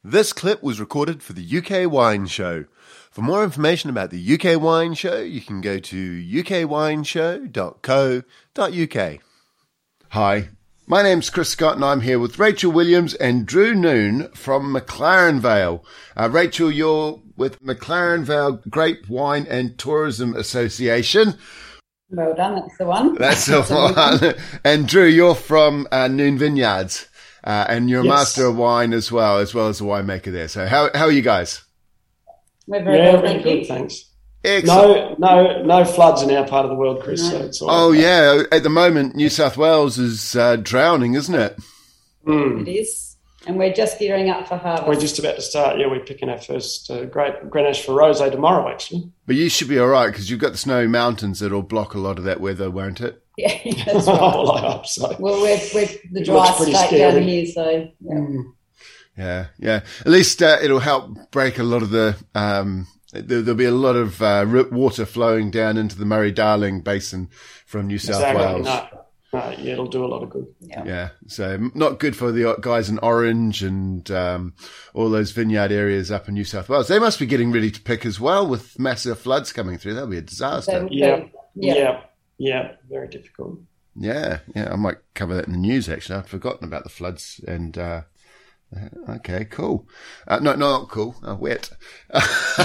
This clip was recorded for the UK Wine Show. For more information about the UK Wine Show, you can go to ukwineshow.co.uk. Hi, my name's Chris Scott and I'm here with Rachel Williams and Drew Noon from McLaren Vale. Rachel, you're with McLaren Vale Grape, Wine and Tourism Association. Well done, that's the one. That's the one. And Drew, you're from Noon Vineyards. And you're a master of wine as well as a winemaker there. So how are you guys? We're very well, thank good, you. thanks. Excellent. No floods in our part of the world, Chris. No. So it's all okay. Yeah. At the moment, New South Wales is drowning, isn't it? It is. And we're just gearing up for harvest. We're just about to start. Yeah, we're picking our first Grenache for Rosé tomorrow, actually. But you should be all right because you've got the snowy mountains that'll block a lot of that weather, won't it? Yeah, that's right. Well, I hope so. Well, we're the dry state scary. down here, so... Yeah. Yeah. At least it'll help break a lot of the... there'll be a lot of water flowing down into the Murray-Darling Basin from New South Wales. No, it'll do a lot of good. Yeah. So not good for the guys in Orange and all those vineyard areas up in New South Wales. They must be getting ready to pick as well with massive floods coming through. That'll be a disaster. Yeah, very difficult. Yeah. I might cover that in the news, actually. I'd forgotten about the floods and... okay, cool. No, not cool. Wet. All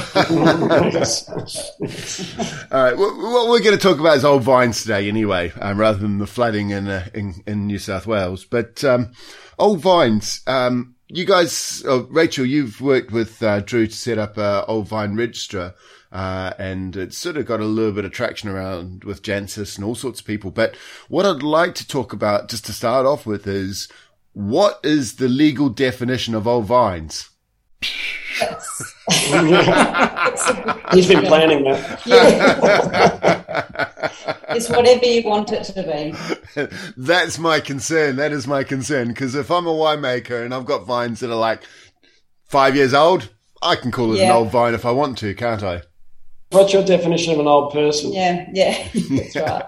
right. What we're going to talk about is old vines today, anyway, rather than the flooding in New South Wales. But old vines. You guys, Rachel, you've worked with Drew to set up a old vine registrar, and it's sort of got a little bit of traction around with Jancis and all sorts of people. But what I'd like to talk about, just to start off with, is what is the legal definition of old vines? He's been planning that. Yeah. It's whatever you want it to be. That's my concern. That is my concern. Because if I'm a winemaker and I've got vines that are like 5 years old, I can call it an old vine if I want to, can't I? What's your definition of an old person? Yeah, that's right.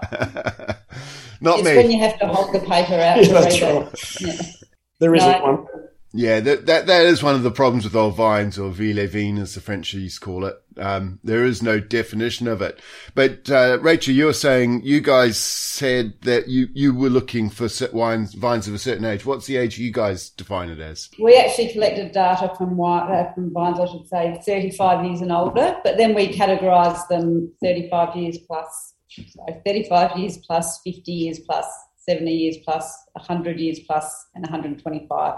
It's when you have to hold the paper out to read it. Yeah. There isn't one. Yeah, that is one of the problems with old vines, or vie les vignes, as the French used to call it. There is no definition of it. But Rachel, you were saying you guys said that you were looking for vines of a certain age. What's the age you guys define it as? We actually collected data from vines, I should say, 35 years and older, but then we categorised them 35 years plus. So 35 years plus, 50 years plus, 70 years plus, 100 years plus, and 125.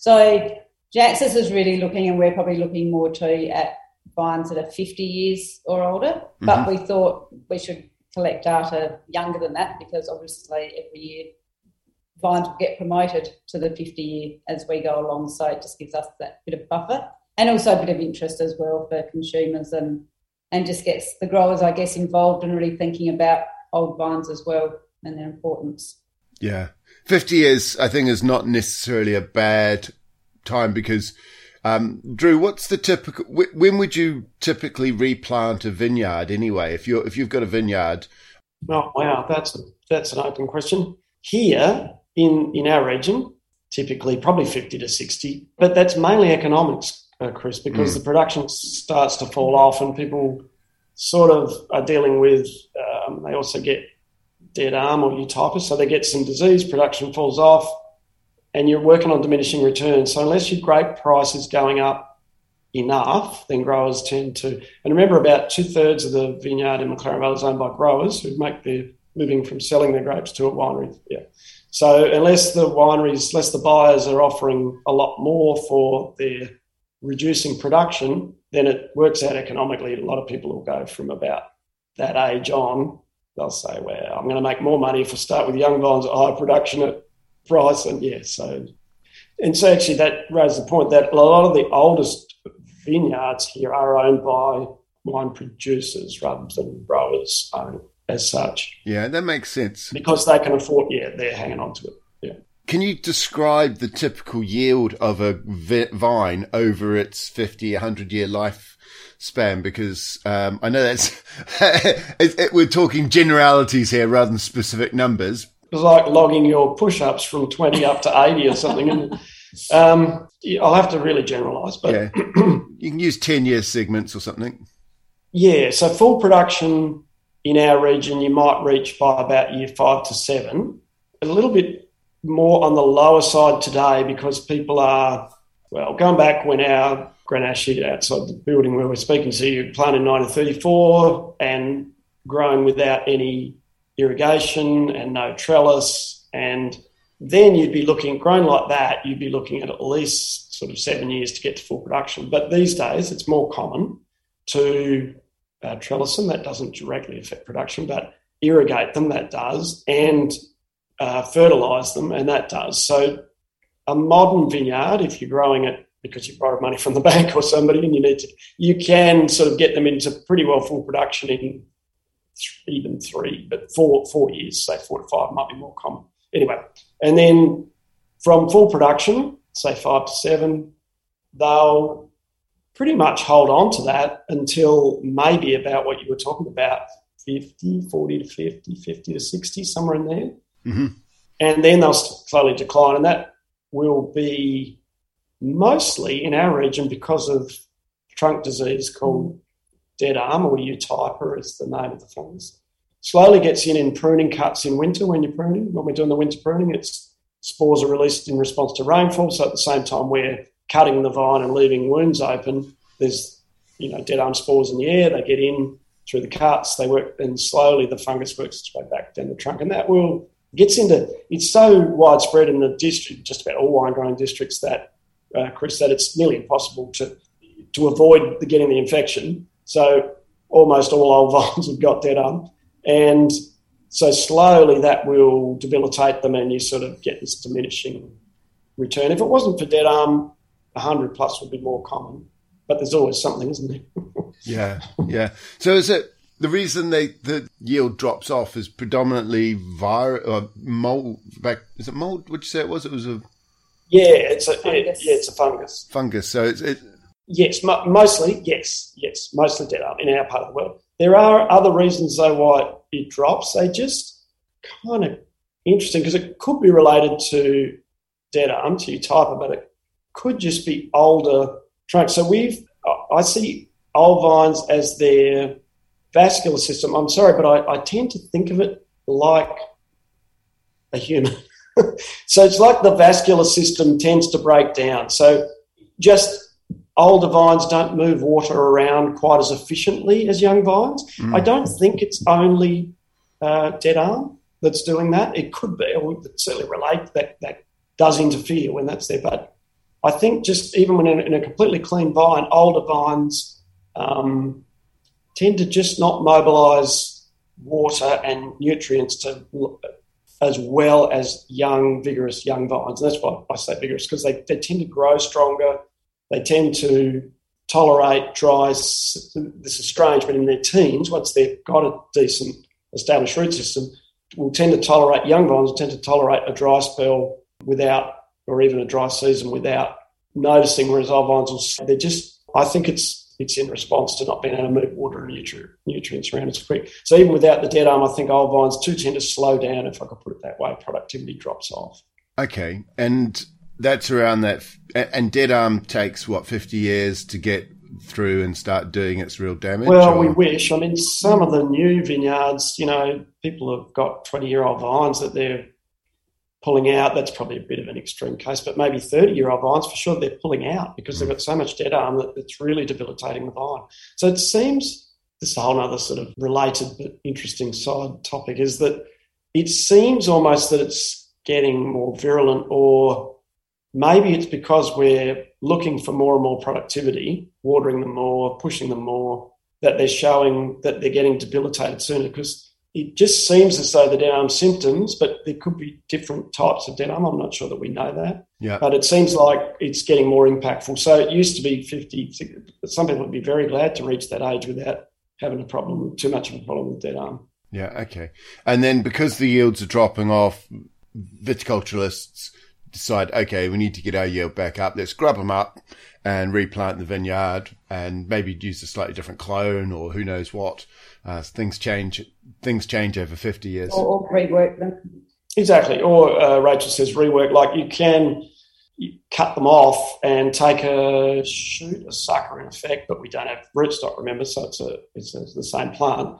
So Jancis is really looking, and we're probably looking more too at vines that are 50 years or older. But we thought we should collect data younger than that because obviously every year vines will get promoted to the 50 year as we go along. So it just gives us that bit of buffer and also a bit of interest as well for consumers and just gets the growers, I guess, involved in really thinking about old vines as well and their importance. Yeah. 50 years, I think, is not necessarily a bad time because, Drew, what's the typical, when would you typically replant a vineyard anyway? If you've got a vineyard? Oh, wow. That's an open question. Here in our region, typically probably 50 to 60, but that's mainly economics, Chris, because the production starts to fall off and people sort of are dealing with, they also get dead arm or eutypus, so they get some disease, production falls off, and you're working on diminishing returns. So unless your grape price is going up enough, then growers tend to... And remember, about 2/3 of the vineyard in McLaren Vale is owned by growers who make their living from selling their grapes to a winery. Yeah. So unless the buyers are offering a lot more for their reducing production, then it works out economically. A lot of people will go from about that age on. They'll say, well, I'm going to make more money if I start with young vines at high production at price. And so actually that raises the point that a lot of the oldest vineyards here are owned by wine producers rather than growers as such. Yeah, that makes sense. Because they can afford, they're hanging on to it. Yeah. Can you describe the typical yield of a vine over its 50, 100-year life span? Because I know that's we're talking generalities here rather than specific numbers. It's like logging your push-ups from 20 up to 80 or something. I'll have to really generalise, but yeah. You can use 10-year segments or something. Yeah, so full production in our region, you might reach by about year 5 to 7. A little bit more on the lower side today because people are, well, going back when our Grenache outside the building where we're speaking to you, planted in 1934 and growing without any irrigation and no trellis. And then you'd be looking, grown like that, you'd be looking at least sort of 7 years to get to full production. But these days it's more common to trellis them. That doesn't directly affect production, but irrigate them, that does, and fertilise them, and that does. So a modern vineyard, if you're growing it because you borrowed money from the bank or somebody and you can sort of get them into pretty well full production in even 3, but 4 years, say 4 to 5 might be more common. Anyway, and then from full production, say 5 to 7, they'll pretty much hold on to that until maybe about what you were talking about, 40 to 50, 50 to 60, somewhere in there. Mm-hmm. And then they'll slowly decline, and that will be mostly in our region because of trunk disease called dead arm, or eutyper is the name of the fungus. Slowly gets in pruning cuts in winter when you're pruning. When we're doing the winter pruning, its spores are released in response to rainfall, so at the same time we're cutting the vine and leaving wounds open, there's dead arm spores in the air, they get in through the cuts, they work, and slowly the fungus works its way back down the trunk, and that gets into, it's so widespread in the district, just about all wine growing districts, that Chris, that it's nearly impossible to avoid getting the infection. So almost all old vines have got dead arm, and so slowly that will debilitate them, and you sort of get this diminishing return. If it wasn't for dead arm, 100 plus would be more common, but there's always something, isn't there? Yeah. So is it the reason the yield drops off is predominantly mold? Is it mold? Would you say it was? It was a it's a fungus. Fungus. So it's yes, mostly mostly dead arm in our part of the world. There are other reasons though why it drops. They just kind of interesting because it could be related to dead arm, to eutyper, but it could just be older trunks. So I see old vines as their vascular system. I'm sorry, but I tend to think of it like a human. So it's like the vascular system tends to break down. So just older vines don't move water around quite as efficiently as young vines. I don't think it's only dead arm that's doing that. It could be, or would certainly relate that does interfere when that's there. But I think just even when in a completely clean vine, older vines tend to just not mobilise water and nutrients as well as young, vigorous young vines. And that's why I say vigorous, because they tend to grow stronger. They tend to tolerate dry. This is strange, but in their teens, once they've got a decent established root system, young vines will tend to tolerate a dry spell without, or even a dry season without noticing, whereas old vines I think it's in response to not being able to move water and nutrients around as quick. So even without the dead arm, I think old vines too tend to slow down, if I could put it that way. Productivity drops off. Okay. And that's around that. And dead arm takes, 50 years to get through and start doing its real damage? Well, we wish. I mean, some of the new vineyards, people have got 20-year-old vines that they're pulling out. That's probably a bit of an extreme case, but maybe 30-year-old vines for sure they're pulling out because they've got so much dead arm that it's really debilitating the vine. So it seems, this is a whole other sort of related but interesting side topic, is that it seems almost that it's getting more virulent, or maybe it's because we're looking for more and more productivity, watering them more, pushing them more, that they're showing that they're getting debilitated sooner, because it just seems as though the dead arm symptoms, but there could be different types of dead arm. I'm not sure that we know that. Yeah. But it seems like it's getting more impactful. So it used to be 50. Some people would be very glad to reach that age without having too much of a problem with dead arm. Yeah, okay. And then because the yields are dropping off, viticulturalists decide, okay, we need to get our yield back up. Let's grub them up and replant the vineyard and maybe use a slightly different clone or who knows what. Things change over 50 years. Or rework them. Exactly. Or Rachel says rework. Like you cut them off and take a sucker in effect, but we don't have rootstock, remember, so it's the same plant.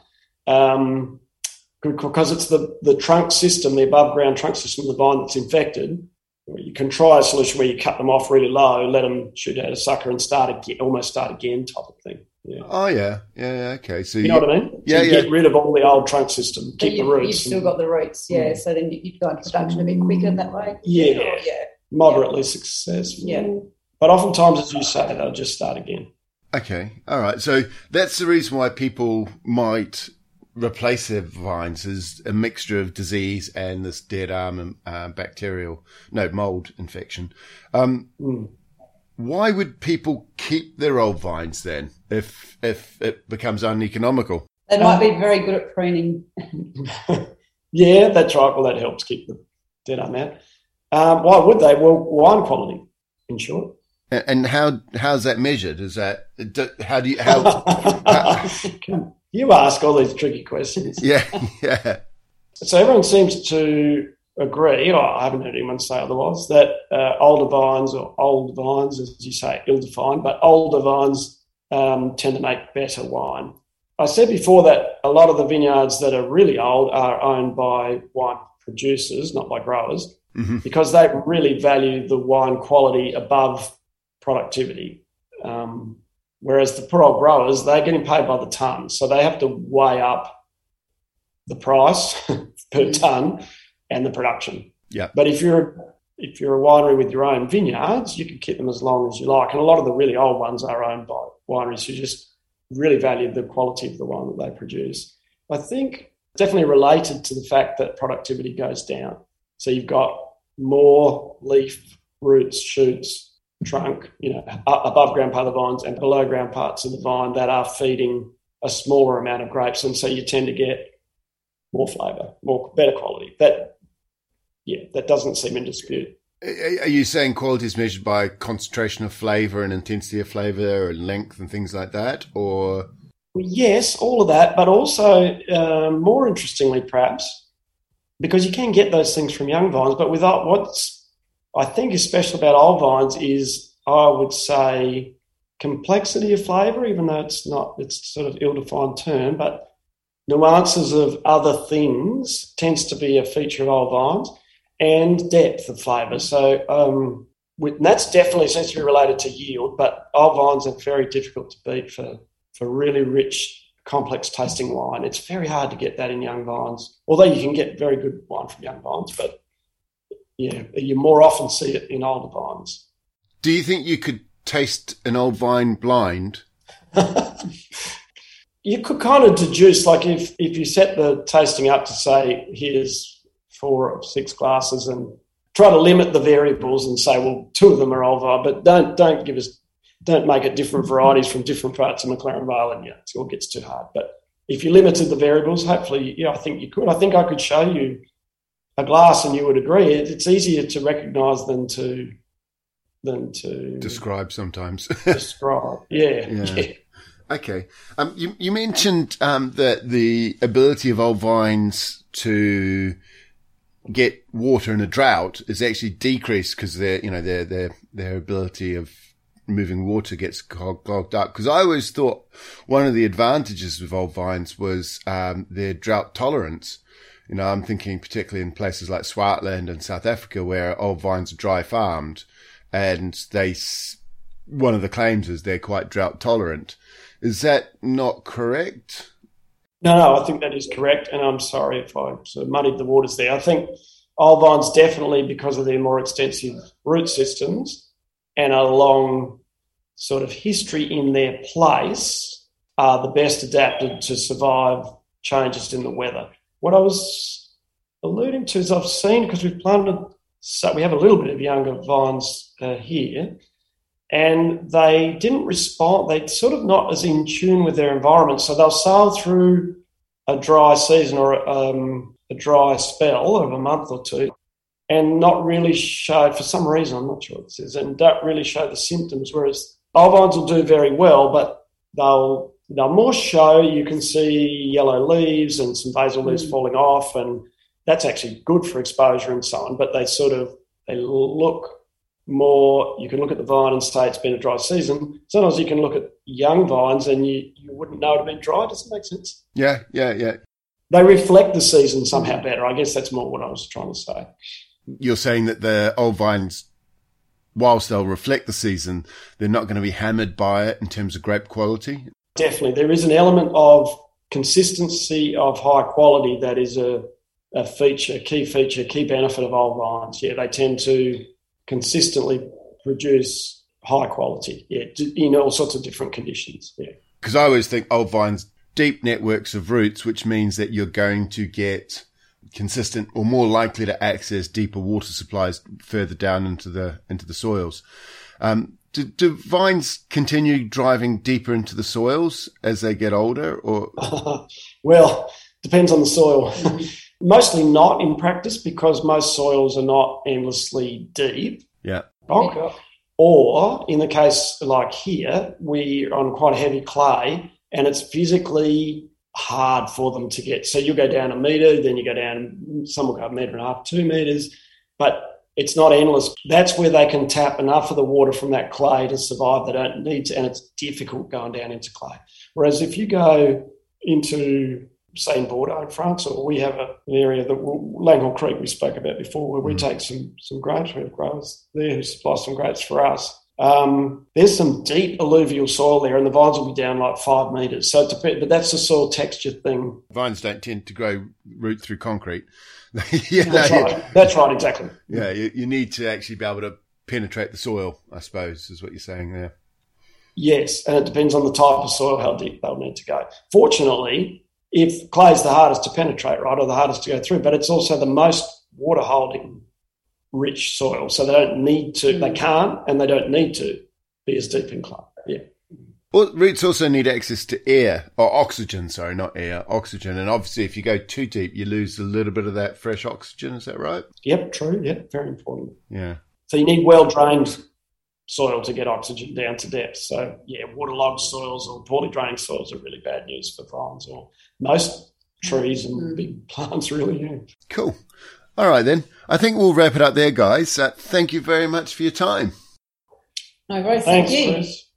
Because it's the trunk system, the above ground trunk system of the vine that's infected. You can try a solution where you cut them off really low, let them shoot out a sucker and almost start again type of thing. Yeah. Oh, yeah. Okay. So you know what I mean? Yeah, so you get rid of all the old trunk system, keep the roots. You've still got the roots, yeah. So then you'd go into production a bit quicker that way. Yeah. Moderately successful. Yeah. But oftentimes, as you say, they'll just start again. Okay. All right. So that's the reason why people might replace their vines as a mixture of disease and this dead arm and mold infection. Why would people keep their old vines then if it becomes uneconomical? They might be very good at pruning. Yeah, that's right. Well, that helps keep the dead arm out. Why would they? Well, wine quality, in short. And how's that measured? Is that how? You ask all these tricky questions. Yeah. So everyone seems to agree, or I haven't heard anyone say otherwise, that older vines, or old vines, as you say, ill-defined, but older vines tend to make better wine. I said before that a lot of the vineyards that are really old are owned by wine producers, not by growers, because they really value the wine quality above productivity. Whereas the poor old growers, they're getting paid by the tonne, so they have to weigh up the price per tonne and the production. Yeah. But if you're a winery with your own vineyards, you can keep them as long as you like. And a lot of the really old ones are owned by wineries who just really value the quality of the wine that they produce. I think definitely related to the fact that productivity goes down. So you've got more leaf, roots, shoots, trunk, above ground part of the vines and below ground parts of the vine that are feeding a smaller amount of grapes. And so you tend to get more flavour, better quality. That doesn't seem in dispute. Are you saying quality is measured by concentration of flavour and intensity of flavour and length and things like that, or? Yes, all of that, but also more interestingly, perhaps, because you can get those things from young vines, but without what's I think is special about old vines is, I would say, complexity of flavour, even though it's sort of ill-defined term, but nuances of other things tends to be a feature of old vines, and depth of flavour. So that's definitely seems to be related to yield, but old vines are very difficult to beat for really rich, complex tasting wine. It's very hard to get that in young vines, although you can get very good wine from young vines, but yeah, you more often see it in older vines. Do you think you could taste an old vine blind? You could kind of deduce, like if you set the tasting up to say, here's 4 or 6 glasses, and try to limit the variables and say, well, 2 of them are old vine, but don't make it different varieties from different parts of McLaren Vale, and it all gets too hard. But if you limited the variables, hopefully, I think you could. I think I could show you a glass and you would agree it's easier to recognise than to describe sometimes. Yeah. Okay. You mentioned that the ability of old vines to get water in a drought is actually decreased because their ability of moving water gets clogged up. Because I always thought one of the advantages of old vines was their drought tolerance. I'm thinking particularly in places like Swartland and South Africa where old vines are dry farmed, and one of the claims is they're quite drought tolerant. Is that not correct? No, I think that is correct, and I'm sorry if I sort of muddied the waters there. I think old vines definitely, because of their more extensive root systems and a long sort of history in their place, are the best adapted to survive changes in the weather. What I was alluding to is I've seen, because we've planted, so we have a little bit of younger vines here, and they didn't respond. They're sort of not as in tune with their environment. So they'll sail through a dry season or a dry spell of a month or two and not really show, for some reason, I'm not sure what this is, and don't really show the symptoms, whereas old vines will do very well, but they'll more show. You can see yellow leaves and some basal leaves falling off, and that's actually good for exposure and so on, but they look more, you can look at the vine and say it's been a dry season. Sometimes you can look at young vines and you wouldn't know it had been dry. Does it make sense? Yeah. They reflect the season somehow better. I guess that's more what I was trying to say. You're saying that the old vines, whilst they'll reflect the season, they're not going to be hammered by it in terms of grape quality? Definitely. There is an element of consistency of high quality that is a key benefit of old vines. Yeah, they tend to consistently produce high quality, in all sorts of different conditions. Yeah. Because I always think old vines, deep networks of roots, which means that you're going to get consistent or more likely to access deeper water supplies further down into the soils. Do vines continue driving deeper into the soils as they get older, or? Well, depends on the soil. Mostly not in practice, because most soils are not endlessly deep. Yeah. Rock. Or in the case like here, we're on quite a heavy clay and it's physically hard for them to get. So you'll go down a metre, then you go down, some will go 1.5 metres, 2 metres, but it's not endless. That's where they can tap enough of the water from that clay to survive. They don't need to, and it's difficult going down into clay. Whereas if you go into, say, in Bordeaux in France, or we have an area that Langhorne Creek we spoke about before, where we take some grapes. We have growers there who supply some grapes for us. There's some deep alluvial soil there, and the vines will be down like 5 metres. So it depends, but that's a soil texture thing. Vines don't tend to grow root through concrete. That's right, exactly. Yeah, you need to actually be able to penetrate the soil, I suppose, is what you're saying there. Yes, and it depends on the type of soil, how deep they'll need to go. Fortunately, if clay is the hardest to penetrate, right, or the hardest to go through, but it's also the most water-holding rich soil. So they don't need to, they can't, and they don't need to be as deep in clay. Yeah. Well, roots also need access to air, or oxygen, sorry, not air, oxygen. And obviously, if you go too deep, you lose a little bit of that fresh oxygen. Is that right? Yep, true. Yeah, very important. Yeah. So you need well-drained soil to get oxygen down to depth. So, yeah, waterlogged soils or poorly drained soils are really bad news for vines or most trees and big plants, really. Yeah. Cool. All right, then. I think we'll wrap it up there, guys. Thank you very much for your time. No worries. Thank you. Chris.